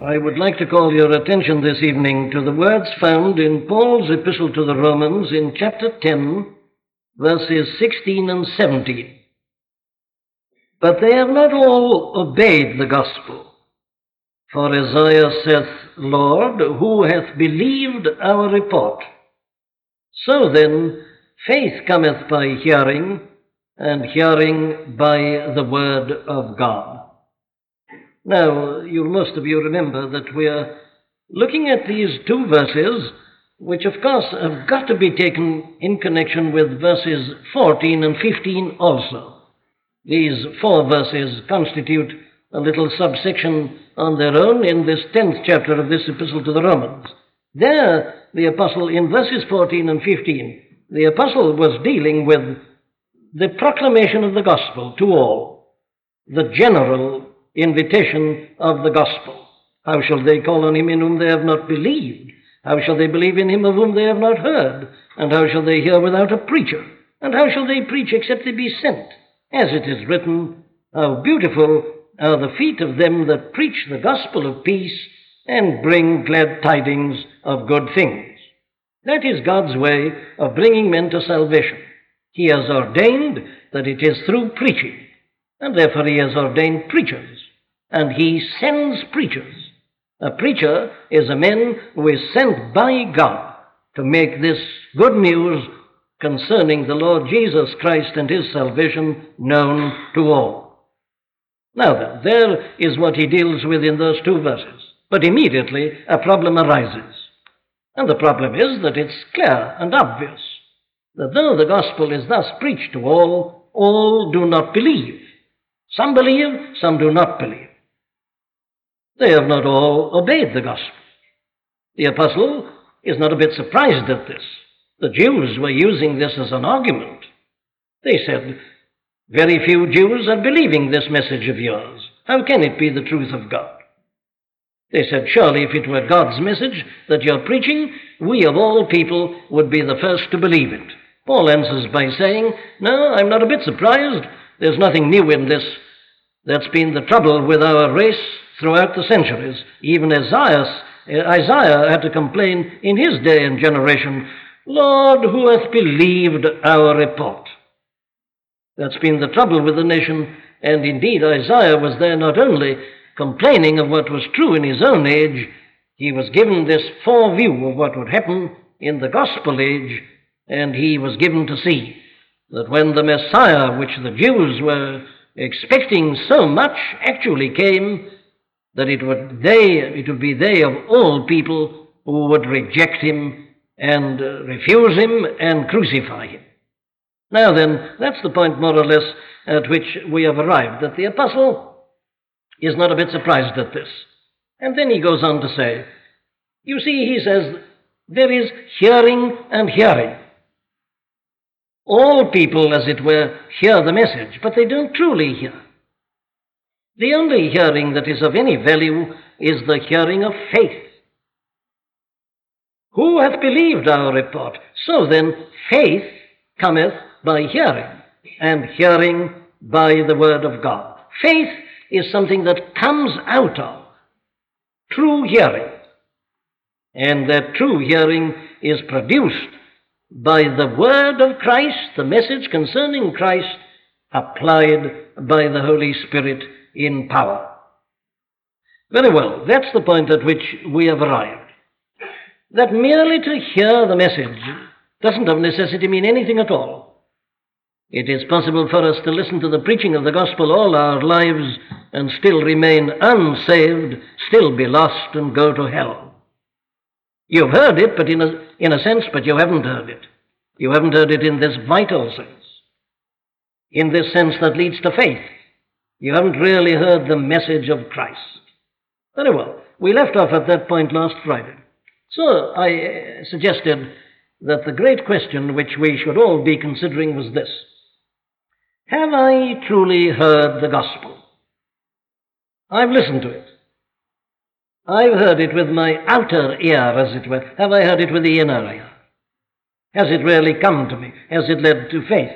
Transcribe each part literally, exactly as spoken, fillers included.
I would like to call your attention this evening to the words found in Paul's epistle to the Romans in chapter ten, verses sixteen and seventeen. But they have not all obeyed the gospel. For Isaiah saith, Lord, who hath believed our report? So then, faith cometh by hearing, and hearing by the word of God. Now, you most of you remember that we are looking at these two verses, which of course have got to be taken in connection with verses fourteen and fifteen also. These four verses constitute a little subsection on their own in this tenth chapter of this epistle to the Romans. There, the apostle, in verses fourteen and fifteen, the apostle was dealing with the proclamation of the gospel to all, the general invitation of the gospel. How shall they call on him in whom they have not believed? How shall they believe in him of whom they have not heard? And how shall they hear without a preacher? And how shall they preach except they be sent? As it is written, how beautiful are the feet of them that preach the gospel of peace and bring glad tidings of good things. That is God's way of bringing men to salvation. He has ordained that it is through preaching, and therefore he has ordained preachers, and he sends preachers. A preacher is a man who is sent by God to make this good news concerning the Lord Jesus Christ and his salvation known to all. Now then, there is what he deals with in those two verses. But immediately a problem arises. And the problem is that it's clear and obvious that though the gospel is thus preached to all, all do not believe. Some believe, some do not believe. They have not all obeyed the gospel. The apostle is not a bit surprised at this. The Jews were using this as an argument. They said, very few Jews are believing this message of yours. How can it be the truth of God? They said, surely if it were God's message that you're preaching, we of all people would be the first to believe it. Paul answers by saying, no, I'm not a bit surprised. There's nothing new in this. That's been the trouble with our race throughout the centuries. Even Isaiah, Isaiah had to complain in his day and generation, Lord, who hath believed our report? That's been the trouble with the nation, and indeed Isaiah was there not only complaining of what was true in his own age, he was given this foreview of what would happen in the gospel age, and he was given to see that when the Messiah, which the Jews were expecting so much, actually came, that it would they it would be they of all people who would reject him and uh, refuse him and crucify him. Now then, that's the point more or less at which we have arrived, that the apostle is not a bit surprised at this. And then he goes on to say, you see, he says, there is hearing and hearing. All people, as it were, hear the message, but they don't truly hear. The only hearing that is of any value is the hearing of faith. Who hath believed our report? So then, faith cometh by hearing, and hearing by the word of God. Faith is something that comes out of true hearing, and that true hearing is produced by the word of Christ, the message concerning Christ, applied by the Holy Spirit in power. Very well, that's the point at which we have arrived. That merely to hear the message doesn't of necessity mean anything at all. It is possible for us to listen to the preaching of the gospel all our lives and still remain unsaved, still be lost and go to hell. You've heard it, but in a, in a sense, but you haven't heard it. You haven't heard it in this vital sense, in this sense that leads to faith. You haven't really heard the message of Christ. Very well, we left off at that point last Friday. So I suggested that the great question which we should all be considering was this: have I truly heard the gospel? I've listened to it. I've heard it with my outer ear, as it were. Have I heard it with the inner ear? Has it really come to me? Has it led to faith?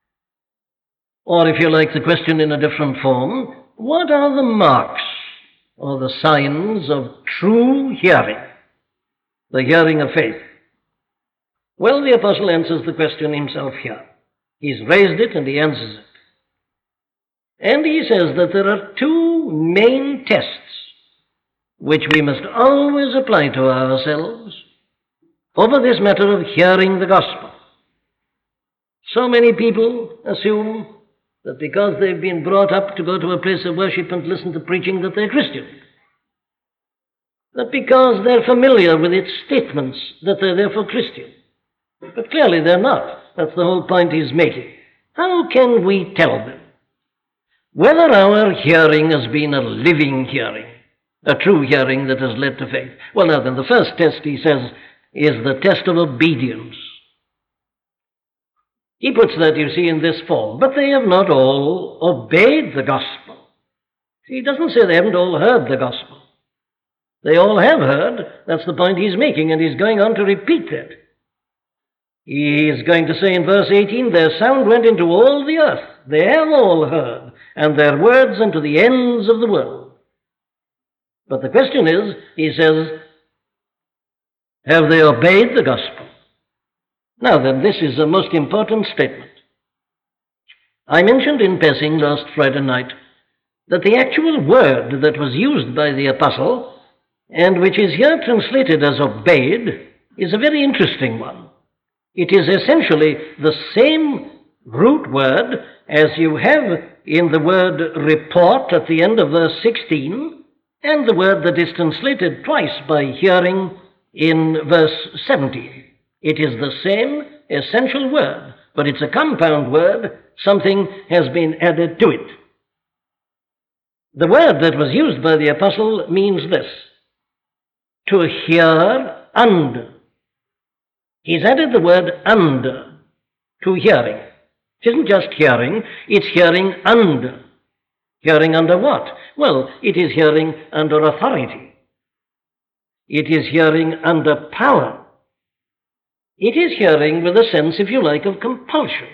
Or if you like the question in a different form, what are the marks or the signs of true hearing, the hearing of faith? Well, the apostle answers the question himself here. He's raised it and he answers it. And he says that there are two main tests which we must always apply to ourselves over this matter of hearing the gospel. So many people assume that because they've been brought up to go to a place of worship and listen to preaching that they're Christian. That because they're familiar with its statements that they're therefore Christian. But clearly they're not. That's the whole point he's making. How can we tell them whether our hearing has been a living hearing, a true hearing that has led to faith? Well, now then, the first test, he says, is the test of obedience. He puts that, you see, in this form. But they have not all obeyed the gospel. He doesn't say they haven't all heard the gospel. They all have heard. That's the point he's making, and he's going on to repeat that. He is going to say in verse eighteen, their sound went into all the earth. They have all heard, and their words unto the ends of the world. But the question is, he says, have they obeyed the gospel? Now then, this is a most important statement. I mentioned in passing last Friday night that the actual word that was used by the apostle, and which is here translated as obeyed, is a very interesting one. It is essentially the same root word as you have in the word report at the end of verse sixteen, and the word that is translated twice by hearing in verse seventeen. It is the same essential word, but it's a compound word. Something has been added to it. The word that was used by the apostle means this: to hear and. He's added the word and to hearing. It isn't just hearing, it's hearing and. Hearing under what? Well, it is hearing under authority. It is hearing under power. It is hearing with a sense, if you like, of compulsion.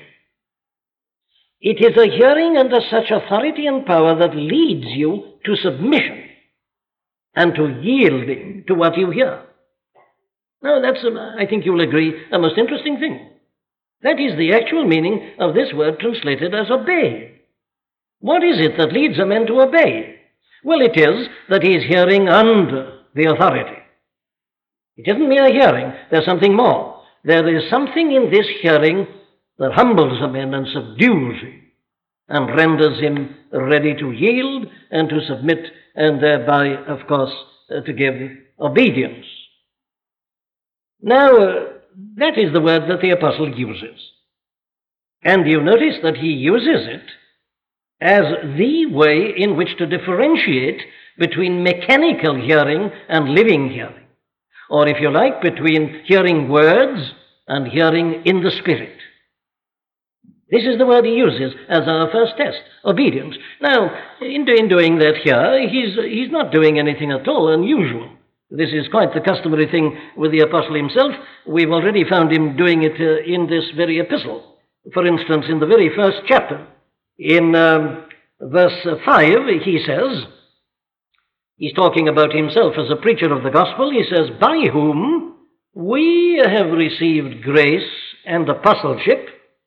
It is a hearing under such authority and power that leads you to submission and to yielding to what you hear. Now, that's, a, I think you'll agree, a most interesting thing. That is the actual meaning of this word translated as obey. What is it that leads a man to obey? Well, it is that he is hearing under the authority. It isn't mere hearing, there's something more. There is something in this hearing that humbles a man and subdues him and renders him ready to yield and to submit and thereby, of course, uh, to give obedience. Now, uh, that is the word that the apostle uses. And you notice that he uses it as the way in which to differentiate between mechanical hearing and living hearing. Or, if you like, between hearing words and hearing in the Spirit. This is the word he uses as our first test, obedience. Now, in, in doing that here, he's, he's not doing anything at all unusual. This is quite the customary thing with the apostle himself. We've already found him doing it uh, in this very epistle. For instance, in the very first chapter, in um, verse five, he says, he's talking about himself as a preacher of the gospel. He says, by whom we have received grace and apostleship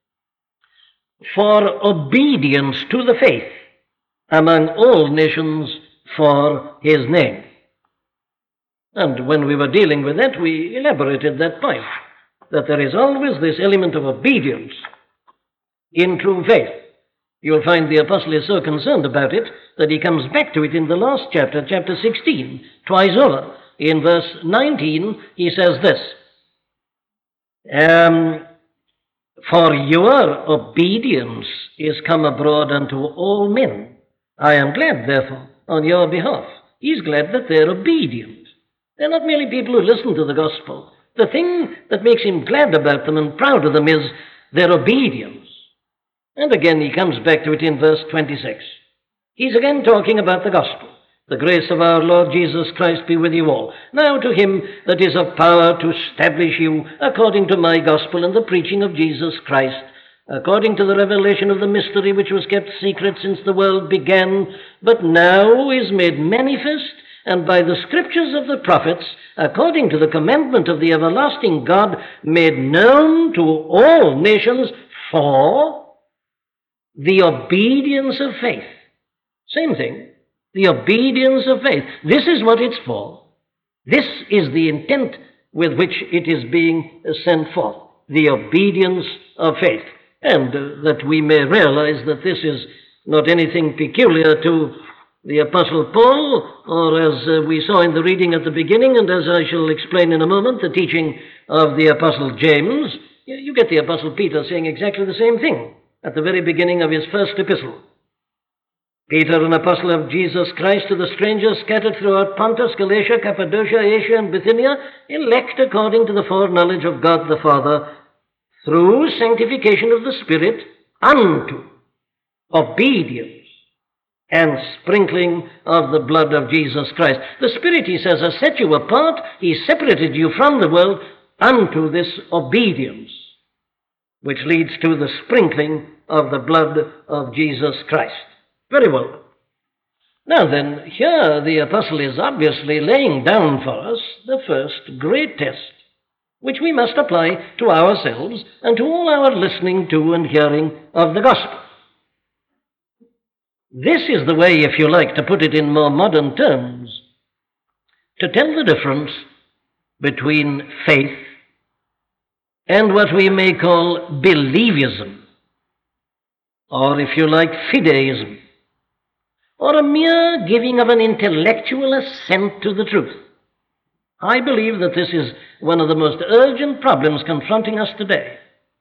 for obedience to the faith among all nations for his name. And when we were dealing with that, we elaborated that point, that there is always this element of obedience in true faith. You'll find the apostle is so concerned about it that he comes back to it in the last chapter, chapter sixteen, twice over. In verse nineteen, he says this, um, for your obedience is come abroad unto all men. I am glad, therefore, on your behalf. He's glad that they're obedient. They're not merely people who listen to the gospel. The thing that makes him glad about them and proud of them is their obedience. And again, he comes back to it in verse twenty-six. He's again talking about the gospel. The grace of our Lord Jesus Christ be with you all. Now to him that is of power to establish you according to my gospel and the preaching of Jesus Christ, according to the revelation of the mystery which was kept secret since the world began, but now is made manifest, and by the scriptures of the prophets, according to the commandment of the everlasting God, made known to all nations for the obedience of faith. Same thing, the obedience of faith. This is what it's for. This is the intent with which it is being sent forth, the obedience of faith. And uh, that we may realize that this is not anything peculiar to the Apostle Paul, or as uh, we saw in the reading at the beginning, and as I shall explain in a moment, the teaching of the Apostle James. You get the Apostle Peter saying exactly the same thing at the very beginning of his first epistle. Peter, an apostle of Jesus Christ, to the strangers scattered throughout Pontus, Galatia, Cappadocia, Asia, and Bithynia, elect according to the foreknowledge of God the Father, through sanctification of the Spirit, unto obedience and sprinkling of the blood of Jesus Christ. The Spirit, he says, has set you apart. He separated you from the world unto this obedience, which leads to the sprinkling of the blood of Jesus Christ. Very well. Now then, here the apostle is obviously laying down for us the first great test, which we must apply to ourselves and to all our listening to and hearing of the gospel. This is the way, if you like, to put it in more modern terms, to tell the difference between faith and what we may call believism, or if you like, fideism, or a mere giving of an intellectual assent to the truth. I believe that this is one of the most urgent problems confronting us today.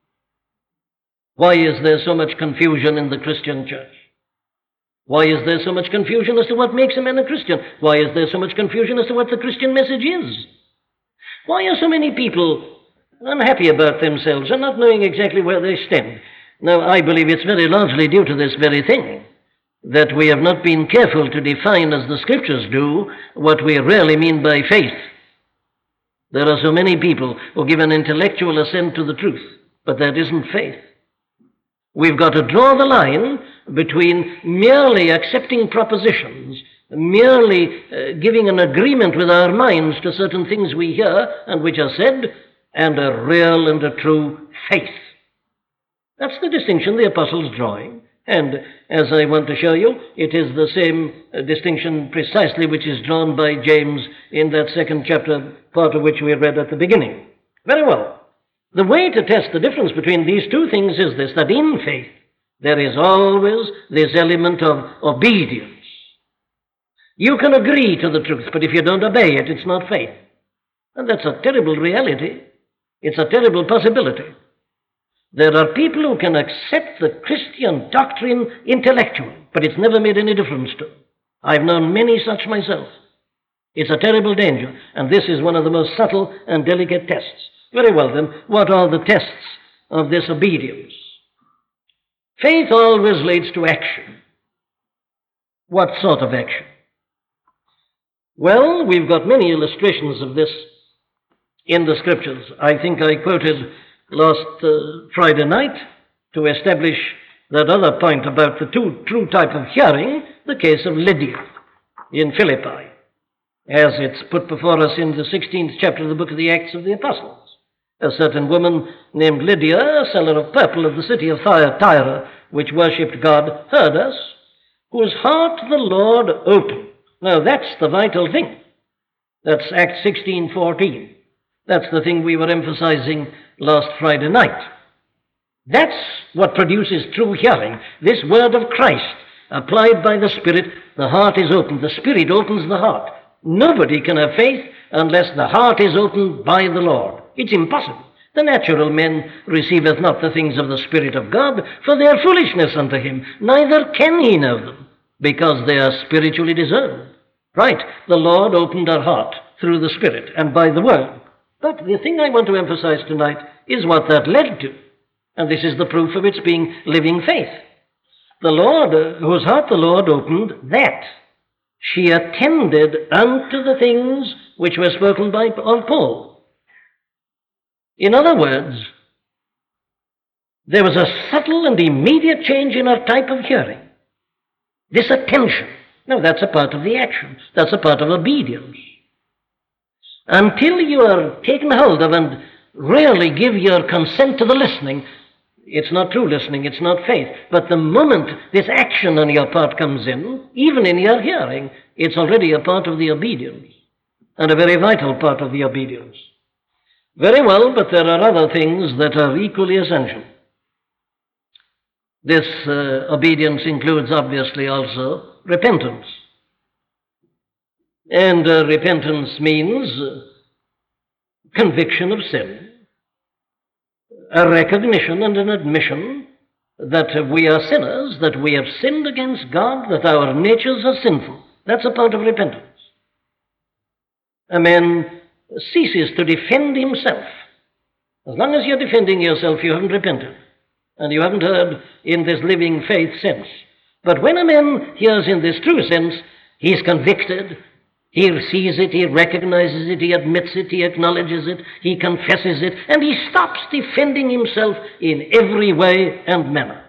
Why is there so much confusion in the Christian church? Why is there so much confusion as to what makes a man a Christian? Why is there so much confusion as to what the Christian message is? Why are so many people unhappy about themselves and not knowing exactly where they stand? Now, I believe it's very largely due to this very thing, that we have not been careful to define, as the Scriptures do, what we really mean by faith. There are so many people who give an intellectual assent to the truth, but that isn't faith. We've got to draw the line between merely accepting propositions, merely uh, giving an agreement with our minds to certain things we hear and which are said, and a real and a true faith. That's the distinction the apostle's drawing. And as I want to show you, it is the same uh, distinction precisely which is drawn by James in that second chapter, part of which we read at the beginning. Very well. The way to test the difference between these two things is this, that in faith there is always this element of obedience. You can agree to the truth, but if you don't obey it, it's not faith. And that's a terrible reality. It's a terrible possibility. There are people who can accept the Christian doctrine intellectually, but it's never made any difference to them. I've known many such myself. It's a terrible danger, and this is one of the most subtle and delicate tests. Very well then, what are the tests of this obedience? Faith always leads to action. What sort of action? Well, we've got many illustrations of this in the Scriptures. I think I quoted last uh, Friday night, to establish that other point about the two true type of hearing, the case of Lydia in Philippi, as it's put before us in the sixteenth chapter of the book of the Acts of the Apostles. A certain woman named Lydia, a seller of purple of the city of Thyatira, which worshipped God, heard us, whose heart the Lord opened. Now that's the vital thing. That's Acts sixteen fourteen. That's the thing we were emphasizing last Friday night. That's what produces true hearing. This word of Christ, applied by the Spirit, the heart is opened. The Spirit opens the heart. Nobody can have faith unless the heart is opened by the Lord. It's impossible. The natural man receiveth not the things of the Spirit of God, for they are foolishness unto him. Neither can he know them, because they are spiritually discerned. Right, the Lord opened our heart through the Spirit and by the Word. But the thing I want to emphasize tonight is what that led to. And this is the proof of its being living faith. The Lord, uh, whose heart the Lord opened, that she attended unto the things which were spoken by of Paul. In other words, There was a subtle and immediate change in her type of hearing. This attention. Now, that's a part of the action. That's a part of obedience. Until you are taken hold of and really give your consent to the listening, it's not true listening, it's not faith. But the moment this action on your part comes in, even in your hearing, it's already a part of the obedience, and a very vital part of the obedience. Very well, but there are other things that are equally essential. This uh, obedience includes, obviously, also repentance. And uh, repentance means uh, conviction of sin, a recognition and an admission that uh, we are sinners, that we have sinned against God, that our natures are sinful. That's a part of repentance. A man ceases to defend himself. As long as you're defending yourself, you haven't repented, and you haven't heard in this living faith sense. But when a man hears in this true sense, he is convicted, he sees it, he recognizes it, he admits it, he acknowledges it, he confesses it, and he stops defending himself in every way and manner.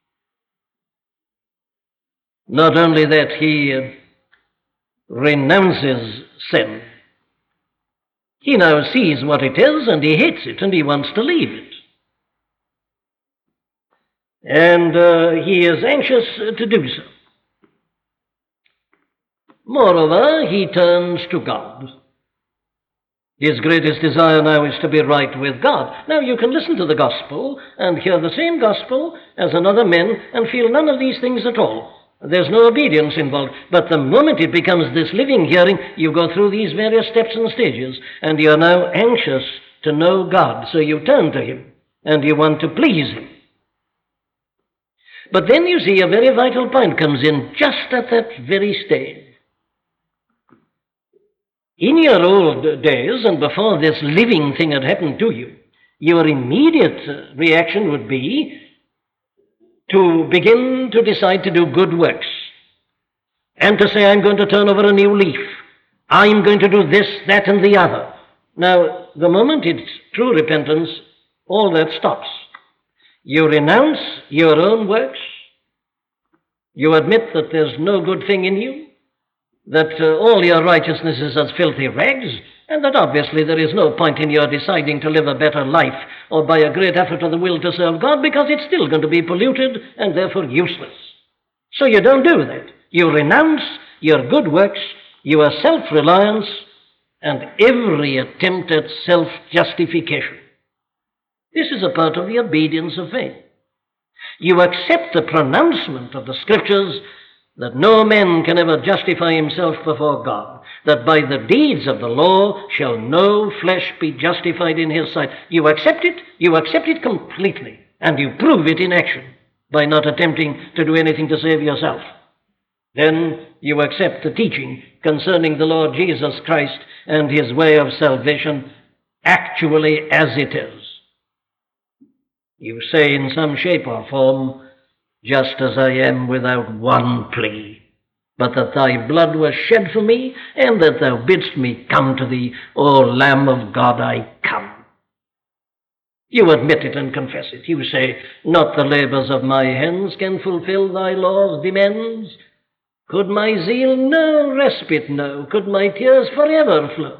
Not only that, he uh, renounces sin. He now sees what it is, and he hates it, and he wants to leave it. And uh, he is anxious to do so. Moreover, he turns to God. His greatest desire now is to be right with God. Now, you can listen to the gospel and hear the same gospel as another man and feel none of these things at all. There's no obedience involved. But the moment it becomes this living hearing, you go through these various steps and stages, and you're now anxious to know God. So you turn to him, and you want to please him. But then you see a very vital point comes in just at that very stage. In your old days, and before this living thing had happened to you, your immediate reaction would be to begin to decide to do good works, and to say, I'm going to turn over a new leaf. I'm going to do this, that, and the other. Now, the moment it's true repentance, all that stops. You renounce your own works. You admit that there's no good thing in you, that uh, all your righteousness is as filthy rags, and that obviously there is no point in your deciding to live a better life or by a great effort of the will to serve God, because it's still going to be polluted and therefore useless. So you don't do that. You renounce your good works, your self-reliance, and every attempt at self-justification. This is a part of the obedience of faith. You accept the pronouncement of the Scriptures that no man can ever justify himself before God, that by the deeds of the law shall no flesh be justified in his sight. You accept it, you accept it completely, and you prove it in action by not attempting to do anything to save yourself. Then you accept the teaching concerning the Lord Jesus Christ and his way of salvation actually as it is. You say in some shape or form, just as I am without one plea, but that thy blood was shed for me, and that thou bidst me come to thee, O Lamb of God, I come. You admit it and confess it. You say, not the labors of my hands can fulfill thy law's demands. Could my zeal no respite know? Could my tears forever flow?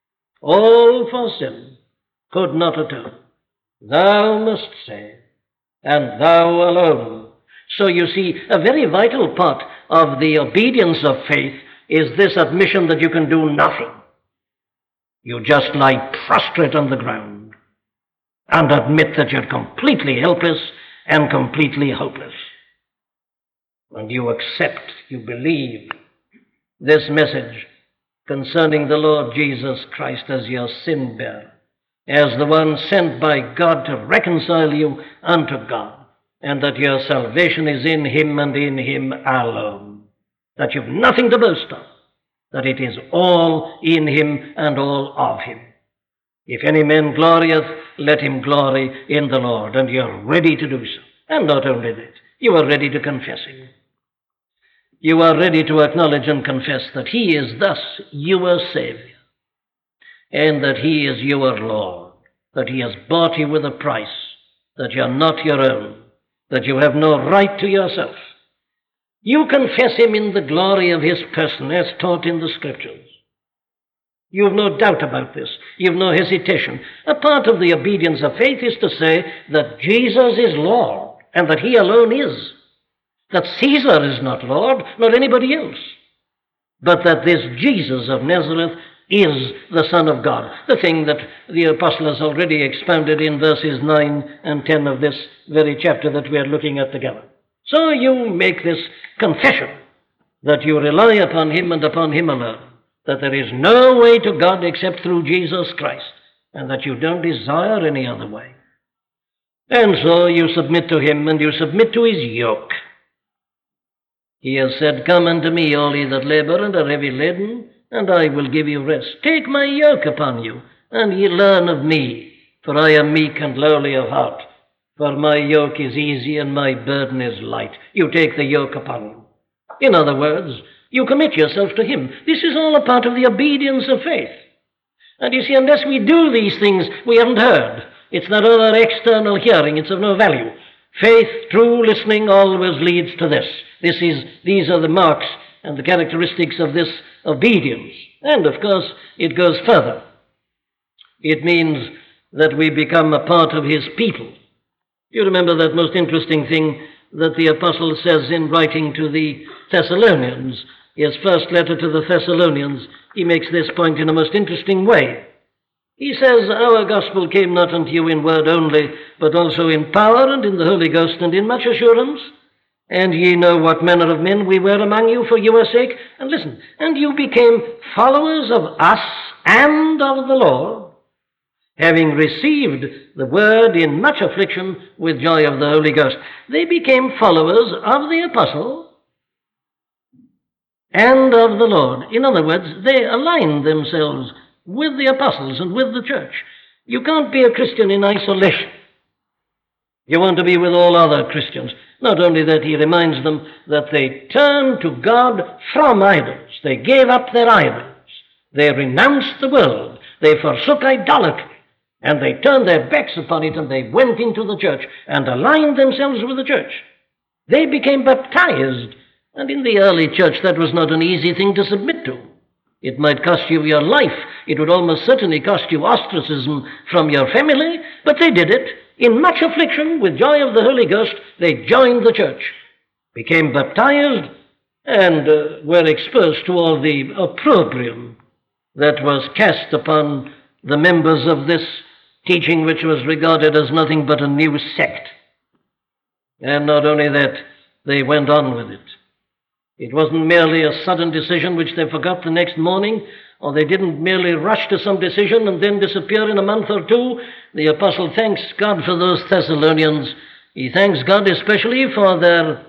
All for sin could not atone. Thou must save, and thou alone. So you see, a very vital part of the obedience of faith is this admission that you can do nothing. You just lie prostrate on the ground and admit that you're completely helpless and completely hopeless. And you accept, you believe this message concerning the Lord Jesus Christ as your sin bearer, as the one sent by God to reconcile you unto God, and that your salvation is in him and in him alone, that you've nothing to boast of, that it is all in him and all of him. If any man glorieth, let him glory in the Lord, and you're ready to do so. And not only that, you are ready to confess him. You are ready to acknowledge and confess that he is thus your Savior, and that he is your Lord, that he has bought you with a price, that you're not your own, that you have no right to yourself. You confess him in the glory of his person as taught in the Scriptures. You have no doubt about this. You have no hesitation. A part of the obedience of faith is to say that Jesus is Lord and that he alone is. That Caesar is not Lord, nor anybody else. But that this Jesus of Nazareth is the Son of God. The thing that the apostle has already expounded in verses nine and ten of this very chapter that we are looking at together. So you make this confession that you rely upon him and upon him alone, that there is no way to God except through Jesus Christ, and that you don't desire any other way. And so you submit to him, and you submit to his yoke. He has said, "Come unto me, all ye that labor and are heavy laden, and I will give you rest. Take my yoke upon you, and ye learn of me, for I am meek and lowly of heart. For my yoke is easy and my burden is light." You take the yoke upon you. In other words, you commit yourself to him. This is all a part of the obedience of faith. And you see, unless we do these things, we haven't heard. It's that other external hearing. It's of no value. Faith, true listening, always leads to this. This is, these are the marks and the characteristics of this obedience. And, of course, it goes further. It means that we become a part of his people. You remember that most interesting thing that the apostle says in writing to the Thessalonians, his first letter to the Thessalonians. He makes this point in a most interesting way. He says, "Our gospel came not unto you in word only, but also in power and in the Holy Ghost and in much assurance. And ye know what manner of men we were among you for your sake." And listen, "and you became followers of us and of the Lord, having received the word in much affliction with joy of the Holy Ghost." They became followers of the apostle and of the Lord. In other words, they aligned themselves with the apostles and with the church. You can't be a Christian in isolation. You want to be with all other Christians. Not only that, he reminds them that they turned to God from idols. They gave up their idols. They renounced the world. They forsook idolatry. And they turned their backs upon it, and they went into the church and aligned themselves with the church. They became baptized. And in the early church, that was not an easy thing to submit to. It might cost you your life. It would almost certainly cost you ostracism from your family, but they did it. In much affliction, with joy of the Holy Ghost, they joined the church, became baptized, and uh, were exposed to all the opprobrium that was cast upon the members of this teaching, which was regarded as nothing but a new sect. And not only that, they went on with it. It wasn't merely a sudden decision which they forgot the next morning, or they didn't merely rush to some decision and then disappear in a month or two. The apostle thanks God for those Thessalonians. He thanks God especially for their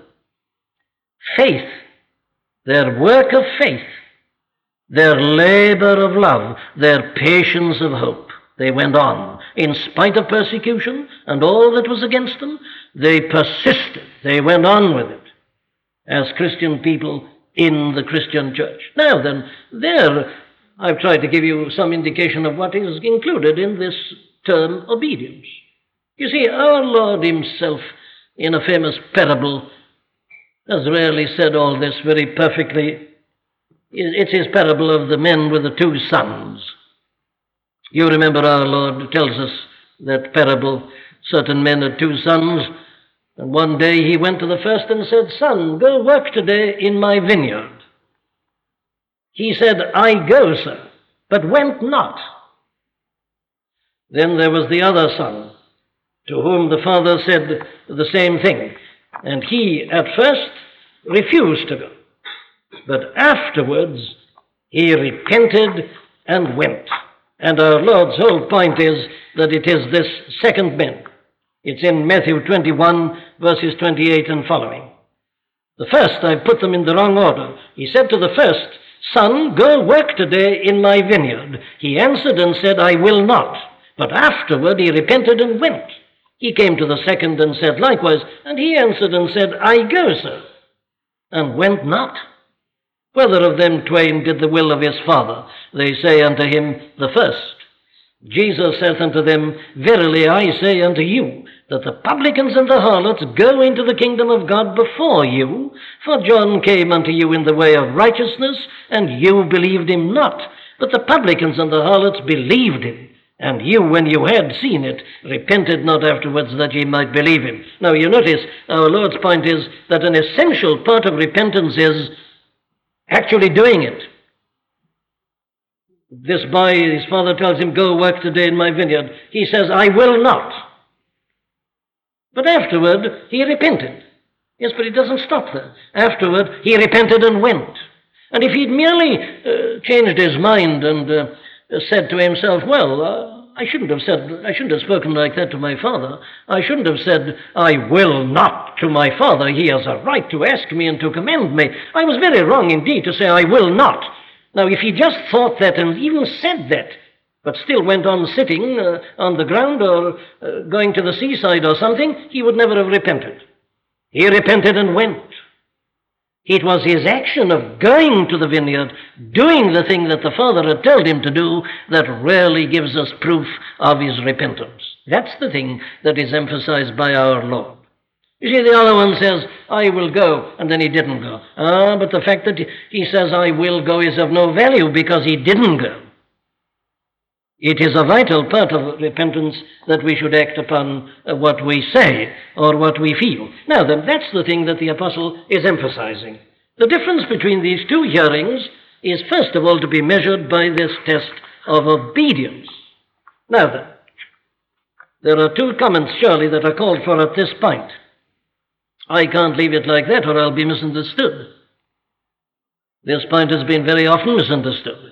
faith, their work of faith, their labor of love, their patience of hope. They went on. In spite of persecution and all that was against them, they persisted. They went on with it as Christian people in the Christian church. Now then, there I've tried to give you some indication of what is included in this term obedience. You see, our Lord himself, in a famous parable, has rarely said all this very perfectly. It's his parable of the men with the two sons. You remember our Lord tells us that parable. Certain men had two sons, and one day he went to the first and said, "Son, go work today in my vineyard." He said, "I go, sir," but went not. Then there was the other son, to whom the father said the same thing. And he, at first, refused to go. But afterwards, he repented and went. And our Lord's whole point is that it is this second man. It's in Matthew twenty-one, verses twenty-eight and following. The first, I've put them in the wrong order. He said to the first, "Son, go work today in my vineyard." He answered and said, "I will not." But afterward he repented and went. He came to the second and said likewise, and he answered and said, "I go, sir," and went not. Whether of them twain did the will of his father? They say unto him, "The first." Jesus saith unto them, Verily I say unto you, that the publicans and the harlots go into the kingdom of God before you. For John came unto you in the way of righteousness, and you believed him not. But the publicans and the harlots believed him. And you, when you had seen it, repented not afterwards that ye might believe him. Now you notice, our Lord's point is that an essential part of repentance is actually doing it. This boy, his father tells him, go work today in my vineyard. He says, I will not. But afterward, he repented. Yes, but it doesn't stop there. Afterward, he repented and went. And if he'd merely uh, changed his mind and uh, said to himself, well, uh, I shouldn't have said, I shouldn't have spoken like that to my father. I shouldn't have said, I will not to my father. He has a right to ask me and to command me. I was very wrong indeed to say, I will not. Now, if he just thought that and even said that, but still went on sitting uh, on the ground or uh, going to the seaside or something, he would never have repented. He repented and went. It was his action of going to the vineyard, doing the thing that the Father had told him to do, that rarely gives us proof of his repentance. That's the thing that is emphasized by our Lord. You see, the other one says, I will go, and then he didn't go. Ah, but the fact that he says, I will go, is of no value because he didn't go. It is a vital part of repentance that we should act upon what we say or what we feel. Now then, that's the thing that the apostle is emphasizing. The difference between these two hearings is first of all to be measured by this test of obedience. Now then, there are two comments surely that are called for at this point. I can't leave it like that or I'll be misunderstood. This point has been very often misunderstood.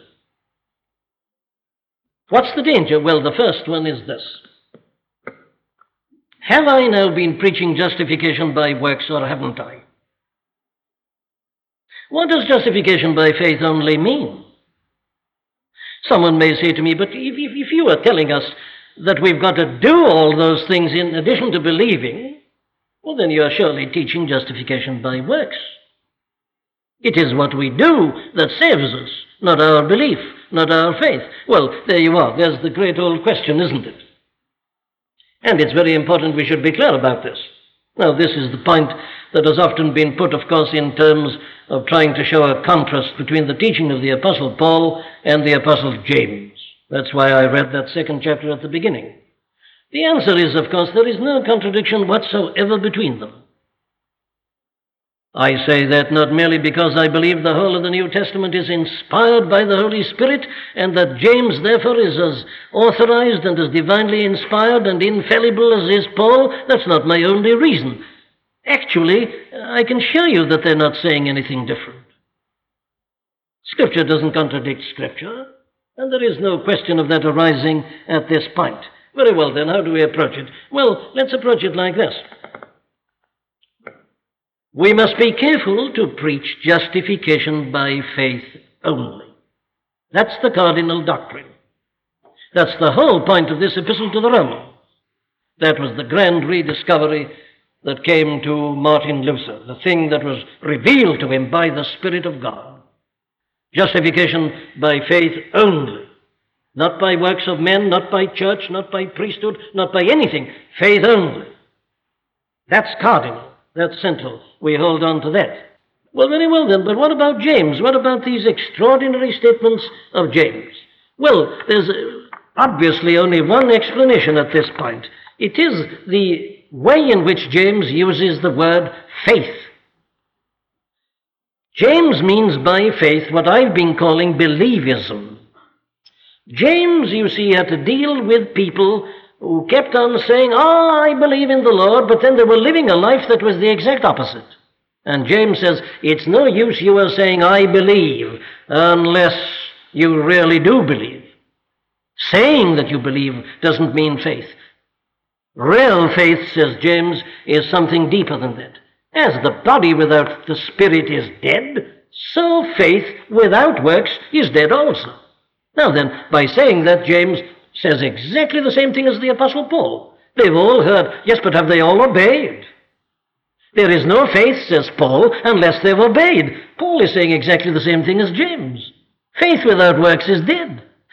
What's the danger? Well, the first one is this. Have I now been preaching justification by works or haven't I? What does justification by faith only mean? Someone may say to me, but if, if, if you are telling us that we've got to do all those things in addition to believing, well, then you are surely teaching justification by works. It is what we do that saves us, not our belief, not our faith. Well, there you are. There's the great old question, isn't it? And it's very important we should be clear about this. Now, this is the point that has often been put, of course, in terms of trying to show a contrast between the teaching of the Apostle Paul and the Apostle James. That's why I read that second chapter at the beginning. The answer is, of course, there is no contradiction whatsoever between them. I say that not merely because I believe the whole of the New Testament is inspired by the Holy Spirit, and that James, therefore, is as authorized and as divinely inspired and infallible as is Paul. That's not my only reason. Actually, I can show you that they're not saying anything different. Scripture doesn't contradict Scripture, and there is no question of that arising at this point. Very well, then, how do we approach it? Well, let's approach it like this. We must be careful to preach justification by faith only. That's the cardinal doctrine. That's the whole point of this epistle to the Romans. That was the grand rediscovery that came to Martin Luther, the thing that was revealed to him by the Spirit of God. Justification by faith only. Not by works of men, not by church, not by priesthood, not by anything. Faith only. That's cardinal. That's central. We hold on to that. Well, very well then, but what about James? What about these extraordinary statements of James? Well, there's obviously only one explanation at this point. It is the way in which James uses the word faith. James means by faith what I've been calling believism. James, you see, had to deal with people who kept on saying, oh, I believe in the Lord, but then they were living a life that was the exact opposite. And James says, it's no use you are saying, I believe, unless you really do believe. Saying that you believe doesn't mean faith. Real faith, says James, is something deeper than that. As the body without the spirit is dead, so faith without works is dead also. Now then, by saying that, James says exactly the same thing as the Apostle Paul. They've all heard, yes, but have they all obeyed? There is no faith, says Paul, unless they've obeyed. Paul is saying exactly the same thing as James. Faith without works is dead.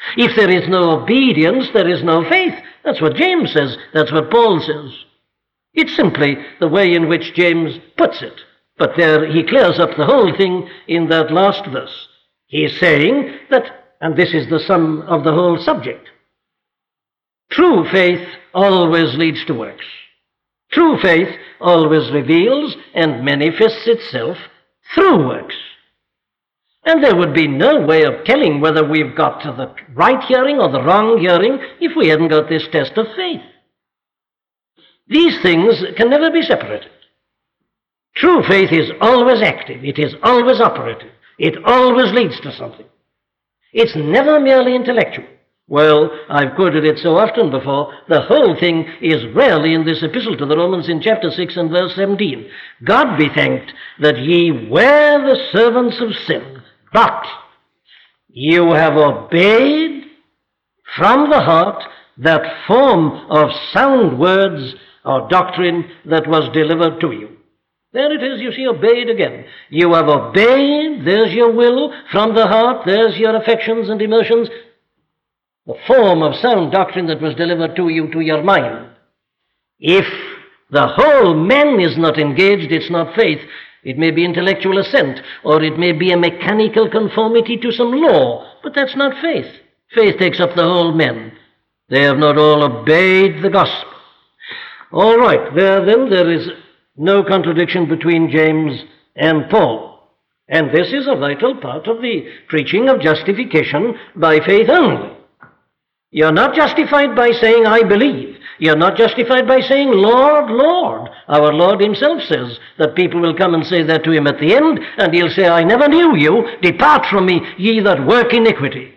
If there is no obedience, there is no faith. That's what James says. That's what Paul says. It's simply the way in which James puts it. But there he clears up the whole thing in that last verse. He is saying that, and this is the sum of the whole subject, true faith always leads to works. True faith always reveals and manifests itself through works. And there would be no way of telling whether we've got to the right hearing or the wrong hearing if we hadn't got this test of faith. These things can never be separated. True faith is always active. It is always operative. It always leads to something. It's never merely intellectual. Well, I've quoted it so often before, the whole thing is rarely in this epistle to the Romans in chapter six and verse seventeen. God be thanked that ye were the servants of sin, but you have obeyed from the heart that form of sound words or doctrine that was delivered to you. There it is, you see, obeyed again. You have obeyed, there's your will, from the heart, there's your affections and emotions, the form of sound doctrine that was delivered to you, to your mind. If the whole man is not engaged, it's not faith. It may be intellectual assent, or it may be a mechanical conformity to some law, but that's not faith. Faith takes up the whole man. They have not all obeyed the gospel. All right, there then there is no contradiction between James and Paul. And this is a vital part of the preaching of justification by faith only. You're not justified by saying, I believe. You're not justified by saying, Lord, Lord. Our Lord himself says that people will come and say that to him at the end, and he'll say, I never knew you. Depart from me, ye that work iniquity.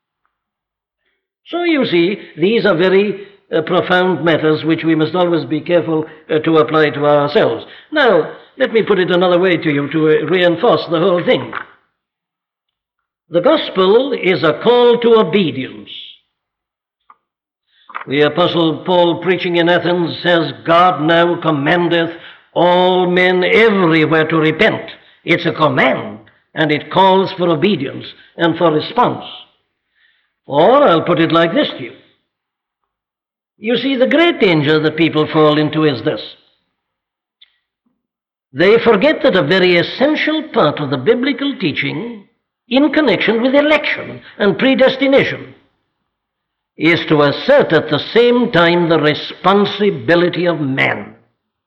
So you see, these are very uh, profound matters which we must always be careful uh, to apply to ourselves. Now, let me put it another way to you to uh, reinforce the whole thing. The gospel is a call to obedience. The Apostle Paul, preaching in Athens, says, God now commandeth all men everywhere to repent. It's a command, and it calls for obedience and for response. Or I'll put it like this to you. You see, the great danger that people fall into is this. They forget that a very essential part of the biblical teaching in connection with election and predestination is to assert at the same time the responsibility of man.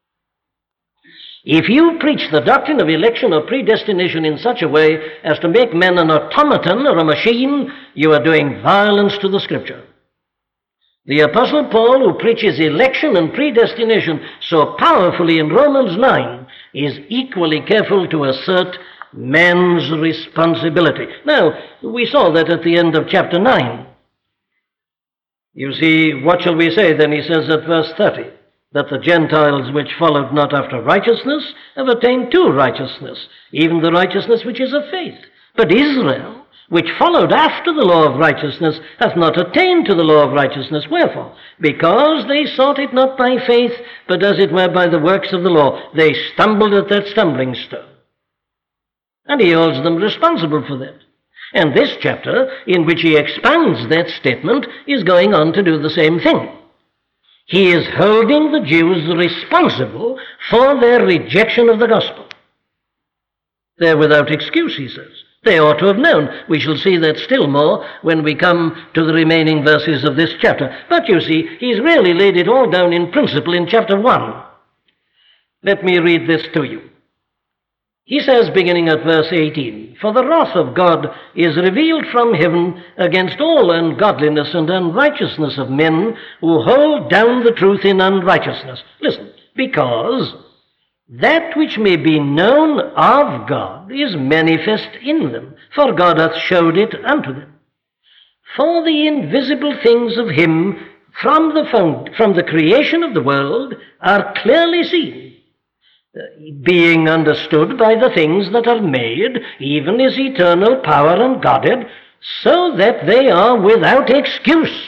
If you preach the doctrine of election or predestination in such a way as to make man an automaton or a machine, you are doing violence to the Scripture. The Apostle Paul, who preaches election and predestination so powerfully in Romans nine, is equally careful to assert man's responsibility. Now, we saw that at the end of chapter nine. You see, what shall we say? Then he says at verse thirty, that the Gentiles which followed not after righteousness have attained to righteousness, even the righteousness which is of faith. But Israel, which followed after the law of righteousness, hath not attained to the law of righteousness. Wherefore? Because they sought it not by faith, but as it were by the works of the law. They stumbled at that stumbling stone. And he holds them responsible for that. And this chapter, in which he expands that statement, is going on to do the same thing. He is holding the Jews responsible for their rejection of the gospel. They're without excuse, he says. They ought to have known. We shall see that still more when we come to the remaining verses of this chapter. But you see, he's really laid it all down in principle in chapter one. Let me read this to you. He says, beginning at verse eighteen, For the wrath of God is revealed from heaven against all ungodliness and unrighteousness of men who hold down the truth in unrighteousness. Listen, because that which may be known of God is manifest in them, for God hath showed it unto them. For the invisible things of him from the, found, from the creation of the world are clearly seen, being understood by the things that are made, even his eternal power and Godhead, so that they are without excuse.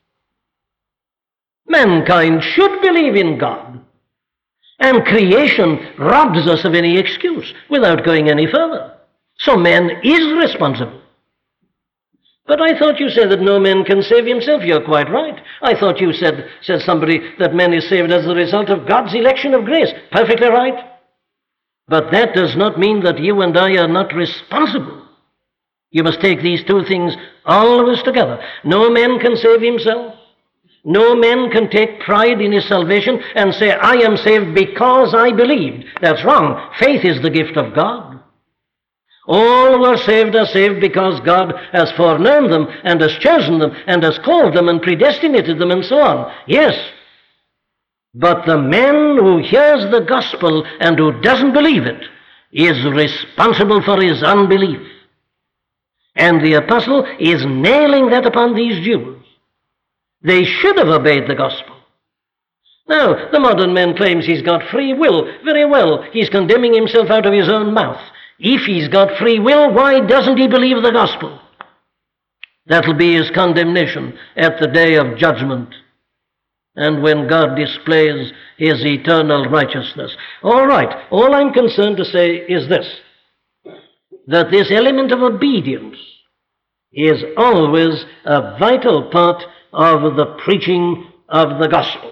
Mankind should believe in God, and creation robs us of any excuse without going any further. So man is responsible. But I thought you said that no man can save himself. You're quite right. I thought you said, said somebody, that man is saved as a result of God's election of grace. Perfectly right. But that does not mean that you and I are not responsible. You must take these two things always together. No man can save himself. No man can take pride in his salvation and say, I am saved because I believed. That's wrong. Faith is the gift of God. All who are saved are saved because God has foreknown them and has chosen them and has called them and predestinated them and so on. Yes. But the man who hears the gospel and who doesn't believe it is responsible for his unbelief. And the apostle is nailing that upon these Jews. They should have obeyed the gospel. Now, the modern man claims he's got free will. Very well, he's condemning himself out of his own mouth. If he's got free will, why doesn't he believe the gospel? That'll be his condemnation at the day of judgment, and when God displays his eternal righteousness. All right, all I'm concerned to say is this, that this element of obedience is always a vital part of the preaching of the gospel.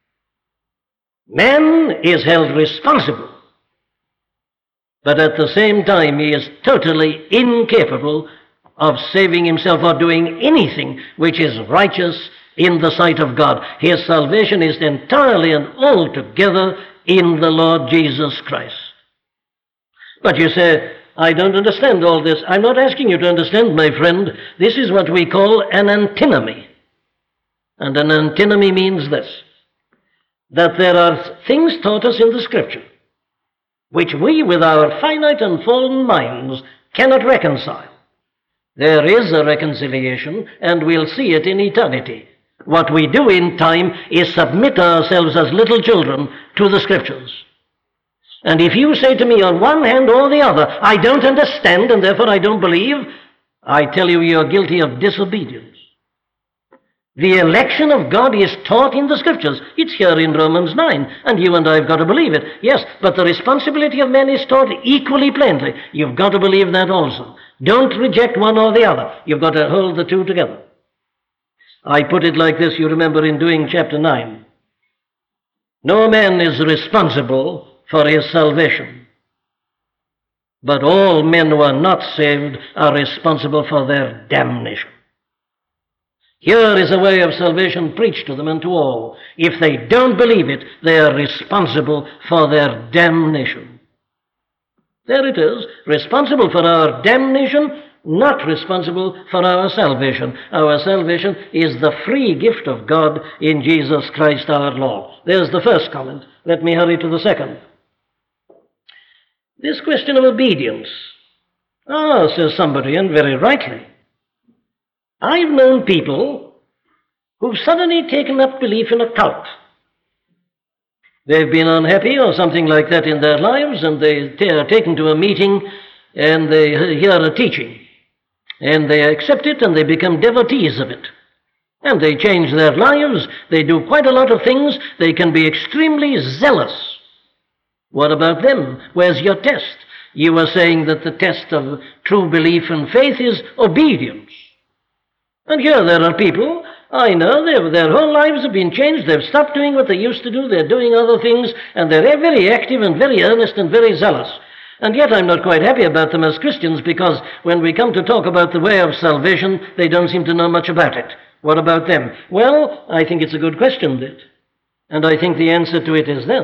Man is held responsible, but at the same time he is totally incapable of saving himself or doing anything which is righteous in the sight of God. His salvation is entirely and altogether in the Lord Jesus Christ. But you say, I don't understand all this. I'm not asking you to understand, my friend. This is what we call an antinomy. And an antinomy means this, that there are things taught us in the Scripture which we, with our finite and fallen minds, cannot reconcile. There is a reconciliation, and we'll see it in eternity. What we do in time is submit ourselves as little children to the Scriptures. And if you say to me on one hand or the other, I don't understand and therefore I don't believe, I tell you, you're guilty of disobedience. The election of God is taught in the Scriptures. It's here in Romans nine, and you and I have got to believe it. Yes, but the responsibility of men is taught equally plainly. You've got to believe that also. Don't reject one or the other. You've got to hold the two together. I put it like this, you remember in doing chapter nine. No man is responsible for his salvation, but all men who are not saved are responsible for their damnation. Here is a way of salvation preached to them and to all. If they don't believe it, they are responsible for their damnation. There it is, responsible for our damnation, not responsible for our salvation. Our salvation is the free gift of God in Jesus Christ our Lord. There's the first comment. Let me hurry to the second. This question of obedience. Ah, says somebody, and very rightly, I've known people who've suddenly taken up belief in a cult. They've been unhappy or something like that in their lives, and they are taken to a meeting and they hear a teaching. And they accept it and they become devotees of it. And they change their lives. They do quite a lot of things. They can be extremely zealous. What about them? Where's your test? You were saying that the test of true belief and faith is obedience. And here there are people, I know, their whole lives have been changed. They've stopped doing what they used to do. They're doing other things, and they're very active and very earnest and very zealous. And yet I'm not quite happy about them as Christians, because when we come to talk about the way of salvation, they don't seem to know much about it. What about them? Well, I think it's a good question, that. And I think the answer to it is this.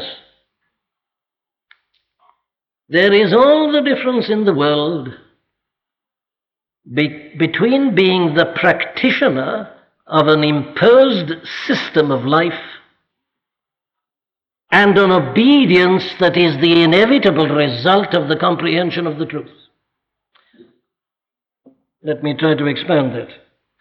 There is all the difference in the world be- between being the practitioner of an imposed system of life and an obedience that is the inevitable result of the comprehension of the truth. Let me try to expand that.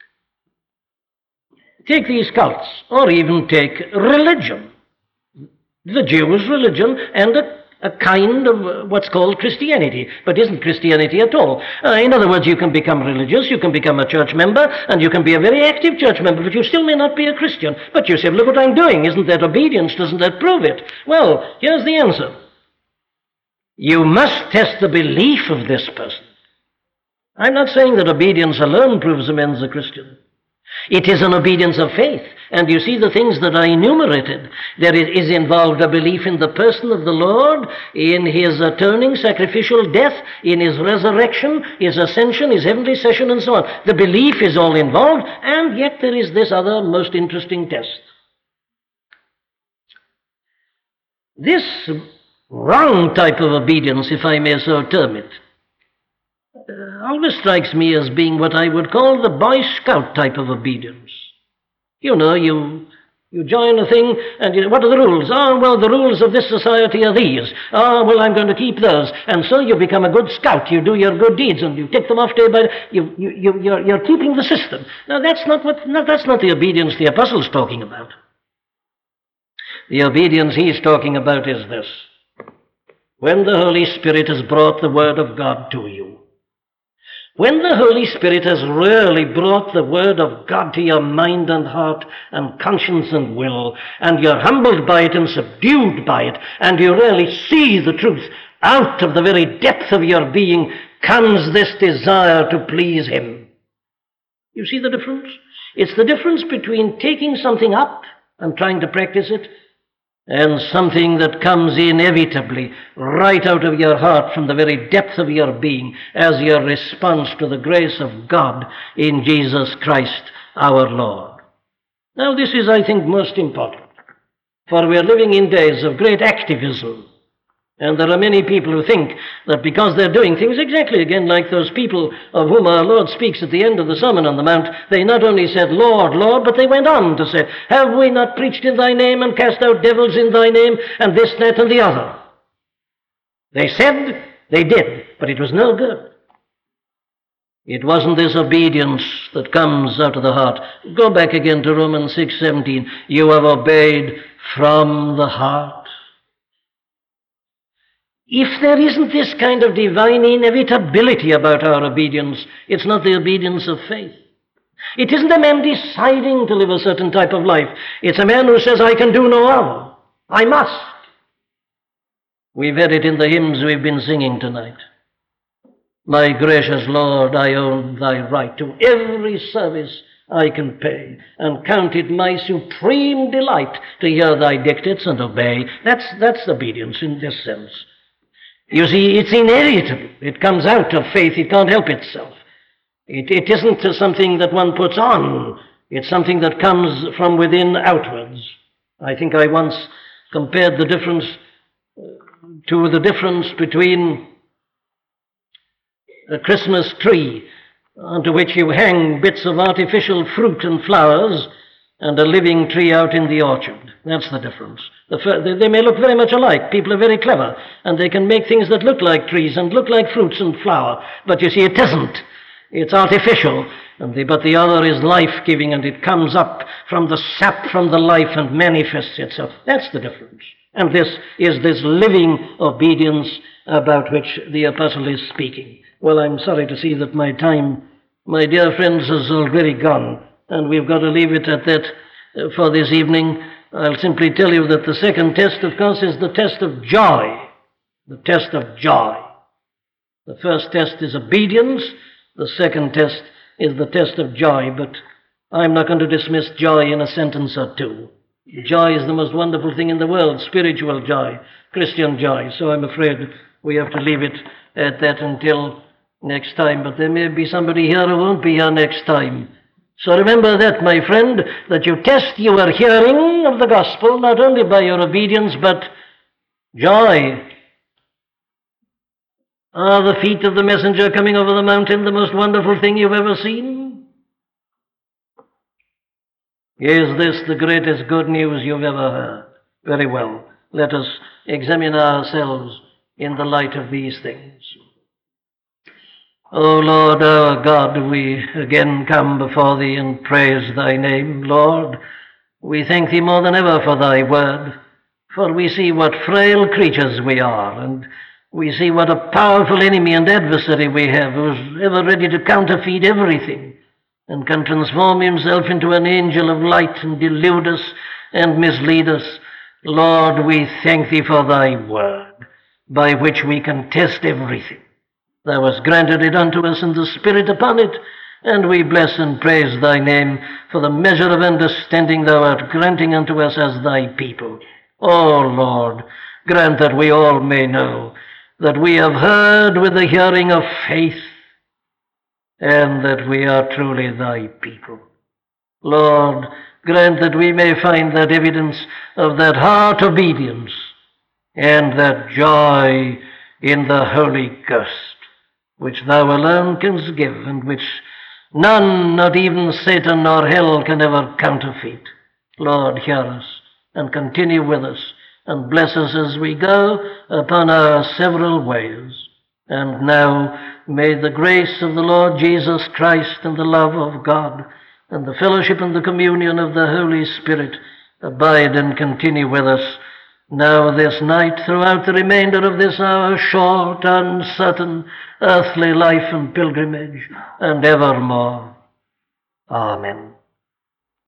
Take these cults, or even take religion. The Jews' religion and a a kind of what's called Christianity, but isn't Christianity at all. Uh, in other words, you can become religious, you can become a church member, and you can be a very active church member, but you still may not be a Christian. But you say, look what I'm doing, isn't that obedience? Doesn't that prove it? Well, here's the answer. You must test the belief of this person. I'm not saying that obedience alone proves a man's a Christian. It is an obedience of faith. And you see the things that are enumerated. There is involved a belief in the person of the Lord, in his atoning sacrificial death, in his resurrection, his ascension, his heavenly session, and so on. The belief is all involved, and yet there is this other most interesting test. This wrong type of obedience, if I may so term it, uh, always strikes me as being what I would call the Boy Scout type of obedience. You know, you you join a thing, and you, what are the rules? Oh, well, the rules of this society are these. Oh, well, I'm going to keep those. And so you become a good scout. You do your good deeds, and you tick them off day by day. You, you, you, you're, you're keeping the system. Now, that's not, what, no, that's not the obedience the apostle's talking about. The obedience he's talking about is this. When the Holy Spirit has brought the Word of God to you, when the Holy Spirit has really brought the Word of God to your mind and heart and conscience and will, and you're humbled by it and subdued by it, and you really see the truth, out of the very depth of your being comes this desire to please Him. You see the difference? It's the difference between taking something up and trying to practice it, and something that comes inevitably right out of your heart from the very depth of your being as your response to the grace of God in Jesus Christ our Lord. Now this is, I think, most important, for we are living in days of great activism, and there are many people who think that because they're doing things exactly again like those people of whom our Lord speaks at the end of the Sermon on the Mount, they not only said, Lord, Lord, but they went on to say, have we not preached in thy name and cast out devils in thy name and this, that, and the other? They said, they did, but it was no good. It wasn't this obedience that comes out of the heart. Go back again to Romans six seventeen. You have obeyed from the heart. If there isn't this kind of divine inevitability about our obedience, it's not the obedience of faith. It isn't a man deciding to live a certain type of life. It's a man who says, I can do no other. I must. We've had it in the hymns we've been singing tonight. My gracious Lord, I own thy right to every service I can pay, and count it my supreme delight to hear thy dictates and obey. That's, that's obedience in this sense. You see, it's inevitable. It comes out of faith. It can't help itself. It, it isn't something that one puts on. It's something that comes from within outwards. I think I once compared the difference to the difference between a Christmas tree onto which you hang bits of artificial fruit and flowers and a living tree out in the orchard. That's the difference. The, they may look very much alike. People are very clever, and they can make things that look like trees and look like fruits and flower. But you see, it isn't. It's artificial. And the, but the other is life-giving, and it comes up from the sap from the life and manifests itself. That's the difference. And this is this living obedience about which the apostle is speaking. Well, I'm sorry to see that my time, my dear friends, has already gone, and we've got to leave it at that uh, for this evening. I'll simply tell you that the second test, of course, is the test of joy. The test of joy. The first test is obedience. The second test is the test of joy. But I'm not going to dismiss joy in a sentence or two. Joy is the most wonderful thing in the world, spiritual joy, Christian joy. So I'm afraid we have to leave it at that until next time. But there may be somebody here who won't be here next time. So remember that, my friend, that you test your hearing of the gospel not only by your obedience, but joy. Are the feet of the messenger coming over the mountain the most wonderful thing you've ever seen? Is this the greatest good news you've ever heard? Very well. Let us examine ourselves in the light of these things. O Lord our God, we again come before Thee and praise Thy name. Lord, we thank Thee more than ever for Thy word, for we see what frail creatures we are, and we see what a powerful enemy and adversary we have, who's ever ready to counterfeit everything and can transform himself into an angel of light and delude us and mislead us. Lord, we thank Thee for Thy word, by which we can test everything. Thou hast granted it unto us in the Spirit upon it, and we bless and praise thy name for the measure of understanding thou art granting unto us as thy people. O Lord, grant that we all may know that we have heard with the hearing of faith, and that we are truly thy people. Lord, grant that we may find that evidence of that heart obedience and that joy in the Holy Ghost, which thou alone canst give, and which none, not even Satan nor hell, can ever counterfeit. Lord, hear us, and continue with us, and bless us as we go upon our several ways. And now may the grace of the Lord Jesus Christ, and the love of God, and the fellowship and the communion of the Holy Spirit abide and continue with us now this night, throughout the remainder of this our short, uncertain, earthly life and pilgrimage, and evermore. Amen.